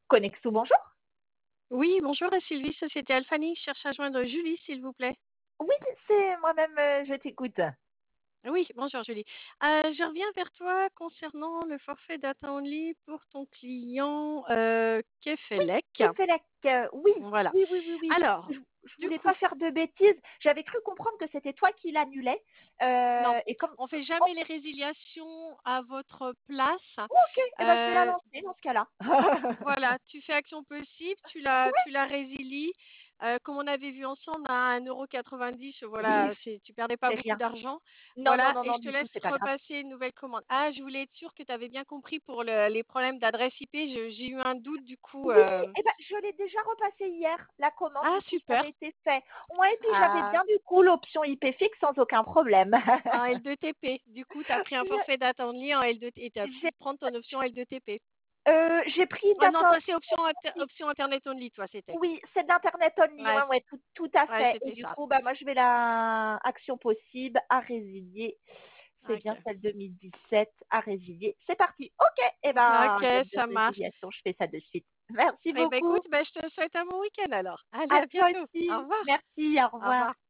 Conexo, bonjour. Oui, bonjour Sylvie, Société Alphanie. Je cherche à joindre Julie, s'il vous plaît. Oui, c'est moi-même, je t'écoute. Oui, bonjour Julie. Je reviens vers toi concernant le forfait data only pour ton client Kefelec. Kefelec, oui, Voilà. oui, oui, oui, oui. Alors, Je du voulais coup, pas faire de bêtises. J'avais cru comprendre que c'était toi qui l'annulais. non, Et comme... on fait Oh, jamais les résiliations à votre place. ok, eh ben, je vais la Euh, lancer dans ce cas-là. Voilà, tu fais action possible, tu la résilies. Comme on avait vu ensemble à 1,90 €, Oui, voilà, tu perdais pas c'est beaucoup rien. d'argent. Non, non, Voilà, non, et non, je te du tout, laisse c'est pas grave. repasser une nouvelle commande. Ah, je voulais être sûre que tu avais bien compris pour les problèmes d'adresse IP. J'ai eu un doute du coup. Oui, eh ben, je l'ai déjà repassé hier, la commande, Ah, du coup, ça super. avait été fait. Ouais, et puis j'avais Ah, bien, du coup, l'option IP fixe sans aucun problème. en L2TP. Du coup, tu as pris un forfait data only en L2 et tu as pu J'ai prendre ton option L2TP. j'ai pris Ah non, data. toi, c'est option Internet only, toi, c'était. Oui, c'est d'Internet only, Ouais, ouais, ouais, tout à ouais, fait. Et c'était du ça. coup, bah, moi, je vais la action possible à résilier. C'est bien Ok. celle 2017 à résilier. C'est parti. Ok, et ben, Ok, date de ça marche. résiliation, je fais ça de suite. Merci Eh ben beaucoup. écoute, ben, je te souhaite un bon week-end alors. Allez, À à toi bientôt. Au aussi. revoir. Merci, au Au revoir. revoir.